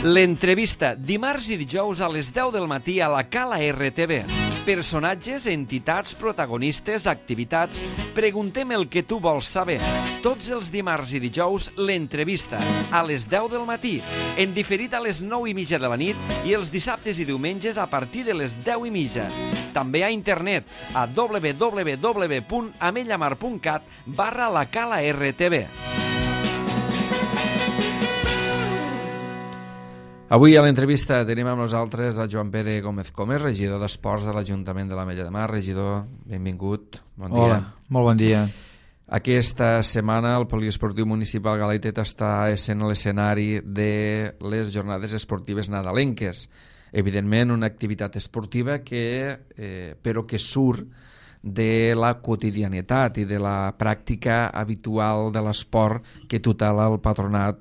L'entrevista, dimarts i dijous a les 10 del matí a la Cala RTV. Personatges, entitats, protagonistes, activitats... Preguntem el que tu vols saber. Tots els dimarts i dijous, l'entrevista, a les 10 del matí, en diferit a les 9:30 de la nit i els dissabtes i diumenges a partir de les 10:30. També a internet a www.amellamar.cat/la Cala RTV. Avui a l'entrevista tenim amb nosaltres a Joan Pere Gómez Comes, regidor d'Esports de l'Ajuntament de l'Ametlla de Mar. Regidor, benvingut. Bon dia. Hola, molt bon dia. Aquesta setmana el Poliesportiu Municipal Galaitet està sent l'escenari de les jornades esportives nadalenques. Evidentment, una activitat esportiva però que surt de la quotidianitat i de la pràctica habitual de l'esport que tutela el patronat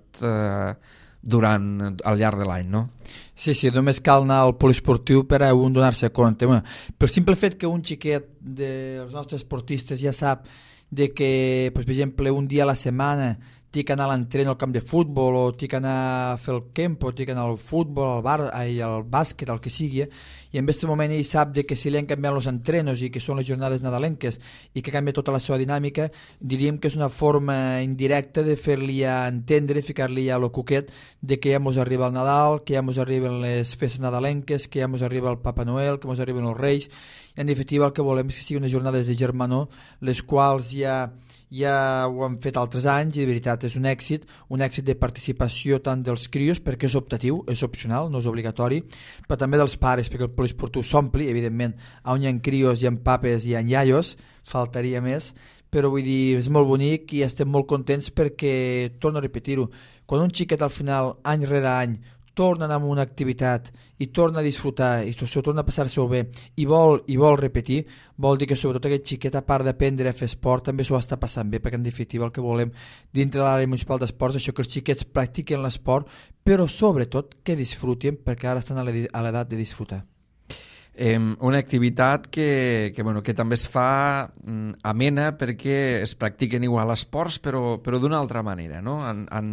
al llarg de l'any, no? Sí, només cal anar al poliesportiu per a un donar-se compte. Bueno, pel simple fet que un xiquet dels nostres esportistes ja sap de que, per exemple, un dia a la setmana té que anar a l'entren al camp de futbol o té que anar a fer el camp o té que anar al futbol, al bàsquet, el que sigui, i en aquest moment ell sap de que si li han canviat els entrenos i que són les jornades nadalenques i que canvia tota la seva dinàmica, diríem que és una forma indirecta de fer-li entendre, ficar-li a lo cuquet de que ja mos arriba el Nadal, que ja mos arriben les festes nadalenques, que ja mos arriba el Papa Noel, que mos arriben els Reis. En definitiva, el que volem és que siguin unes jornades de germanor, les quals ja ho han fet altres anys i de veritat és un èxit de participació tant dels crios, perquè és optatiu, és opcional, no és obligatori, però també dels pares, perquè el poliesportiu s'ompli, evidentment, on hi ha crios, hi ha papes, hi ha iaios, faltaria més, però vull dir, és molt bonic i estem molt contents perquè, torno a repetir-ho, quan un xiquet al final, any rere any, torna a anar a una activitat i torna a disfrutar i torna a passar-se-ho bé i vol repetir, vol dir que sobretot aquest xiquet, a part d'aprendre a fer esport, també s'ho està passant bé, perquè en definitiva el que volem dintre l'àrea municipal d'esports és això, que els xiquets practiquen l'esport, però sobretot que disfrutin, perquè ara estan a l'edat de disfrutar. Una activitat que també es fa amena perquè es practiquen igual esports, però d'una altra manera, no?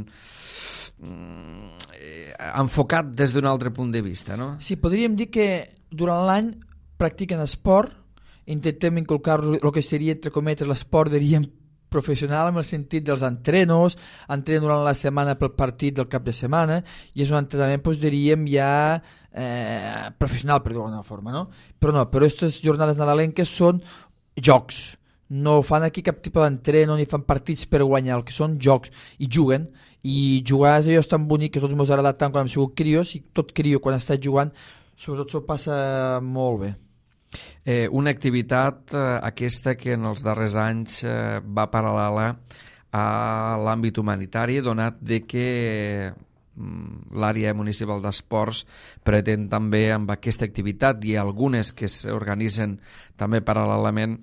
Enfocat des d'un altre punt de vista, no? Sí, podríem dir que durant l'any practiquen esport, intentem inculcar el que seria, entre cometes, l'esport, diríem, professional, en el sentit dels entrenos, entrenen durant la setmana pel partit del cap de setmana, i és un entrenament, diríem, ja professional, per dir-ho d'alguna forma, no? Però aquestes jornades nadalenques són jocs, no fan aquí cap tipus d'entreno ni fan partits per guanyar, el que són jocs, i juguen, i jugar és allò tan bonic que tots ens ha agradat tant quan hem sigut crios, i tot crio quan ha estat jugant sobretot s'ho passa molt bé. Una activitat aquesta que en els darrers anys va paral·lela a l'àmbit humanitari, donat de que l'àrea municipal d'esports pretén també amb aquesta activitat i algunes que s'organitzen també paral·lelament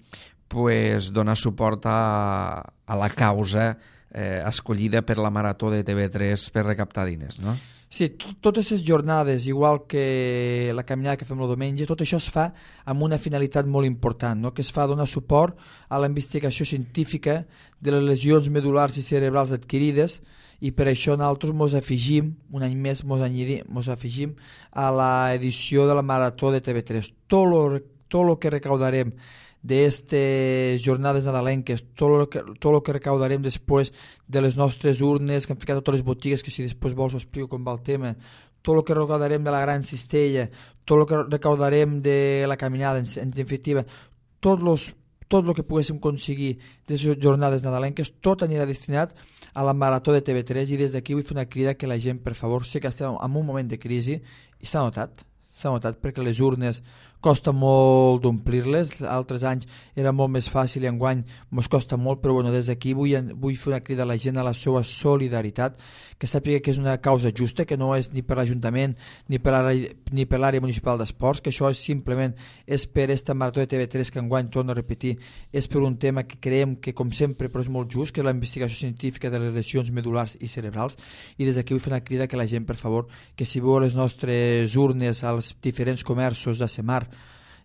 donar suport a la causa escollida per la Marató de TV3 per recaptar diners, no? Sí, totes les jornades, igual que la caminada que fem el diumenge, tot això es fa amb una finalitat molt important, no? Que es fa donar suport a la investigació científica de les lesions medul·lars i cerebrals adquirides, i per això nosaltres ens afegim, un any més ens afegim a l'edició de la Marató de TV3. Tot el que recaudarem d'aquestes jornades nadalenques, tot el que recaudarem després de les nostres urnes que han ficat a totes les botigues, que si després vols ho explico com va el tema, tot el que recaudarem de la gran cistella, tot el que recaudarem de la caminada, en definitiva, tot el que poguéssim aconseguir d'aquestes jornades nadalenques, tot anirà destinat a la Marató de TV3, i des d'aquí vull fer una crida que la gent, per favor, sé que estem en un moment de crisi, i s'ha notat perquè les urnes costa molt d'omplir-les, altres anys era molt més fàcil i enguany ens costa molt, però des d'aquí vull fer una crida a la gent a la seva solidaritat, que sàpiga que és una causa justa, que no és ni per l'Ajuntament ni per l'àrea municipal d'esports, que això simplement és per esta Marató de TV3 que enguany, torno a repetir, és per un tema que creiem que, com sempre, però és molt just, que és la investigació científica de les lesions medul·lars i cerebrals, i des d'aquí vull fer una crida que la gent, per favor, que si veu les nostres urnes als diferents comerços de Semar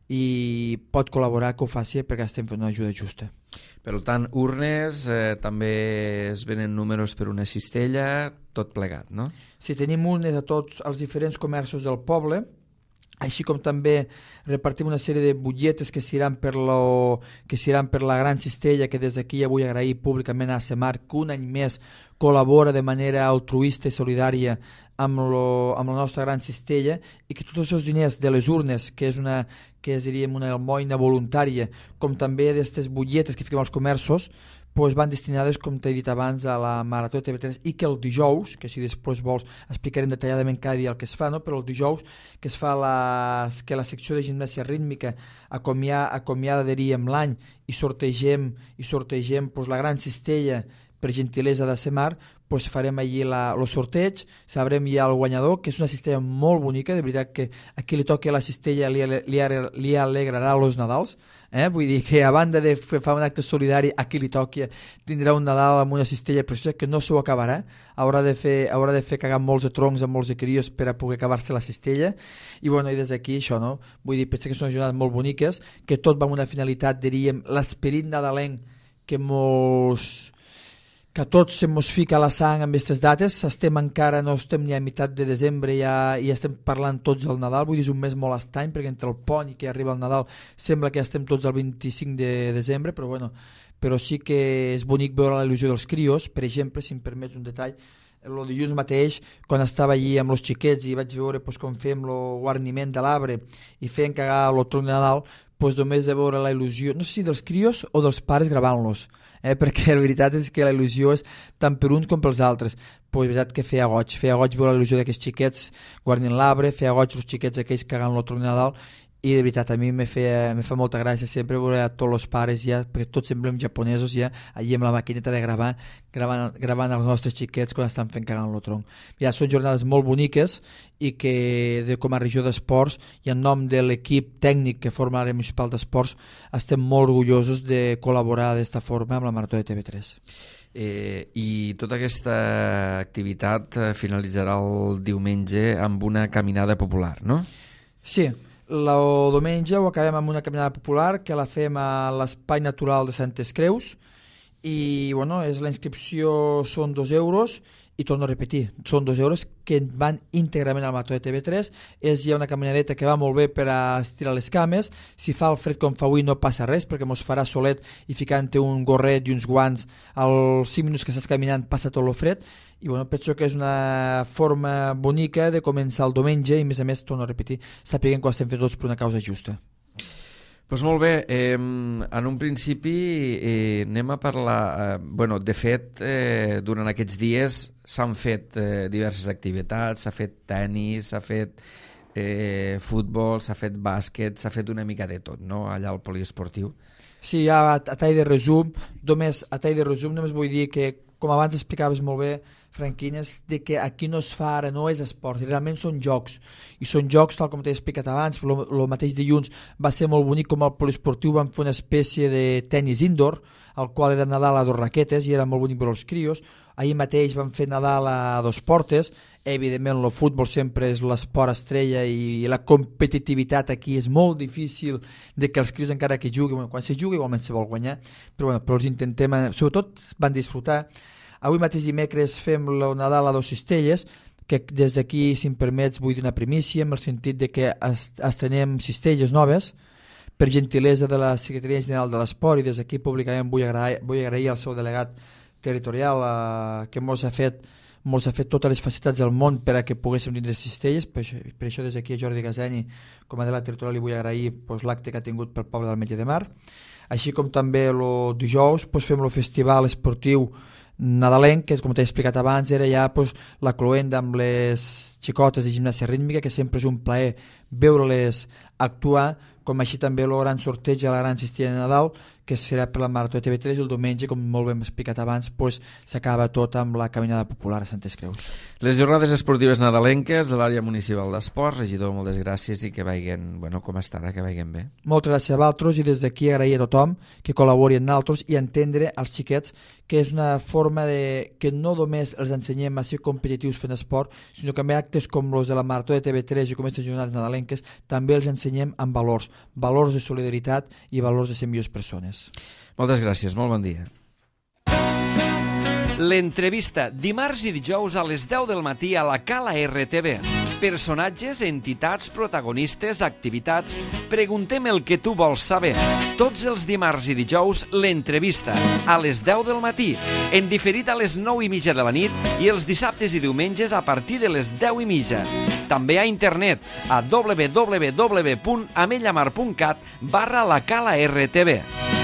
i pot col·laborar que ho faci perquè estem fent una ajuda justa. Per tant, urnes, també es venen números per una cistella, tot plegat, no? Sí, tenim urnes a tots els diferents comerços del poble, així com també repartim una sèrie de butlletes que seran per la gran cistella, que des d'aquí ja vull agrair públicament a ASEMAR, que un any més col·labora de manera altruista i solidària amb la nostra gran cistella, i que tots els diners de les urnes, que és diríem una almoina voluntària, com també d'aquestes butlletes que fiquem als comerços, pues van destinades, com t'he dit abans, a la Marató de TV3, i que el dijous, que si després vols explicarem detalladament cada dia el que es fa, no? Però el dijous que es fa que la secció de gimnàsia rítmica acomiada diríem l'any i sortegem pues, la gran cistella per gentilesa de SEMAR, pues farem allí el sorteig, sabrem ja el guanyador, que és una cistella molt bonica, de veritat que a qui li toqui la cistella li alegrarà els Nadals, vull dir que a banda de fer un acte solidari, a qui li toqui tindrà un Nadal amb una cistella preciosa que no s'ho acabarà, haurà de fer cagar molts de troncs amb molts de crios per a poder acabar-se la cistella, i bueno, i des d'aquí això, no? Vull dir, penso que són jornades molt boniques, que tot va amb una finalitat, diríem, l'esperit nadalenc que a tots se mos fica a la sang amb aquestes dates, no estem ni a meitat de desembre, ja estem parlant tots del Nadal, vull dir, és un mes molt estrany, perquè entre el pont i que arriba el Nadal sembla que ja estem tots el 25 de desembre, però bueno, però sí que és bonic veure la il·lusió dels crios. Per exemple, si em permets un detall, el dilluns mateix, quan estava allí amb els xiquets i vaig veure pues, com fem el guarniment de l'arbre i feien cagar el tronc de Nadal, pues, només de veure la il·lusió, no sé si dels crios o dels pares gravant-los, perquè la veritat és que la il·lusió és tant per uns com pels altres. Pues és veritat que feia goig veure la il·lusió d'aquests xiquets guarnint l'arbre, feia goig els xiquets aquells cagant el tronc de Nadal, i de veritat a mi me fa molta gràcia sempre veure a tots els pares ja, perquè tots semblem japonesos ja, allí amb la maquineta de gravant els nostres xiquets quan estan fent cagant el tronc. Ja són jornades molt boniques i que com a regió d'esports i en nom de l'equip tècnic que forma l'àrea municipal d'esports estem molt orgullosos de col·laborar d'esta forma amb la Marató de TV3. I tota aquesta activitat finalitzarà el diumenge amb una caminada popular, no? Sí, el diumenge ho acabem amb una caminada popular que la fem a l'Espai Natural de Santes Creus i bueno, la inscripció són 2 euros i torno a repetir, són 2 euros que van íntegrament al Marató de TV3. És ja una caminadeta que va molt bé per a estirar les cames, si fa el fred com fa avui no passa res perquè mos farà solet i ficant-te un gorret i uns guants als 5 minuts que estàs caminant passa tot el fred. I bueno, penso que és una forma bonica de començar el diumenge i a més, torno a repetir, sapiguem que ho estem fent tots per una causa justa. Doncs molt bé, en un principi anem a parlar, de fet, durant aquests dies s'han fet diverses activitats, s'ha fet tennis, s'ha fet futbol, s'ha fet bàsquet, s'ha fet una mica de tot, no?, allà al poliesportiu. Sí, ja a tall de resum, només vull dir que, com abans explicaves molt bé, Franquines, de que aquí no es fa ara, no és esport, realment són jocs, i són jocs tal com t'he explicat abans. El mateix dilluns va ser molt bonic, com al poliesportiu vam fer una espècie de tennis indoor, al qual era Nadal a 2 raquetes i era molt bonic per als crios. Ahir mateix vam fer Nadal a 2 portes. Evidentment el futbol sempre és l'esport estrella i la competitivitat aquí és molt difícil de que els crios encara que juguin, quan se juga igualment se vol guanyar, però els intentem, sobretot van disfrutar. Avui mateix dimecres fem el Nadal a 2 cistelles, que des d'aquí, si em permets, vull dir una primícia, en el sentit de que estrenem cistelles noves, per gentilesa de la Secretaria General de l'Esport, i des d'aquí públicament vull agrair al seu delegat territorial que mos ha fet totes les facilitats del món per a que poguéssim tindre cistelles. Per això des d'aquí a Jordi Gazeni, com a delegat territorial, li vull agrair l'acte que ha tingut pel poble del Metge de Mar. Així com també el dijous fem el festival esportiu nadalenc, que com t'he explicat abans era ja la cloenda amb les xicotes de gimnàsia rítmica, que sempre és un plaer veure-les actuar, com així també el gran sorteig a la gran cistella de Nadal, que serà per la Marató de TV3, i el diumenge, com molt ben explicat abans, s'acaba tot amb la caminada popular a Santes Creus. Les jornades esportives nadalenques de l'àrea municipal d'esports. Regidor, moltes gràcies i que vagin, com estarà, que vagin bé. Moltes gràcies a vosaltres, i des d'aquí agrair a tothom que col·labori amb nosaltres i entendre als xiquets que és una forma que no només els ensenyem a ser competitius fent esport, sinó que amb actes com els de la Marató de TV3 i com aquestes jornades nadalenques també els ensenyem amb valors de solidaritat i valors de ser millors persones. Moltes gràcies, molt bon dia. L'entrevista, dimarts i dijous a les 10 del matí a la Cala RTV. Personatges, entitats, protagonistes, activitats. Preguntem el que tu vols saber. Tots els dimarts i dijous, l'entrevista, a les 10 del matí, en diferit a les 9:30 de la nit i els dissabtes i diumenges a partir de les 10:30. També a internet a www.amellamar.cat/la Cala RTV.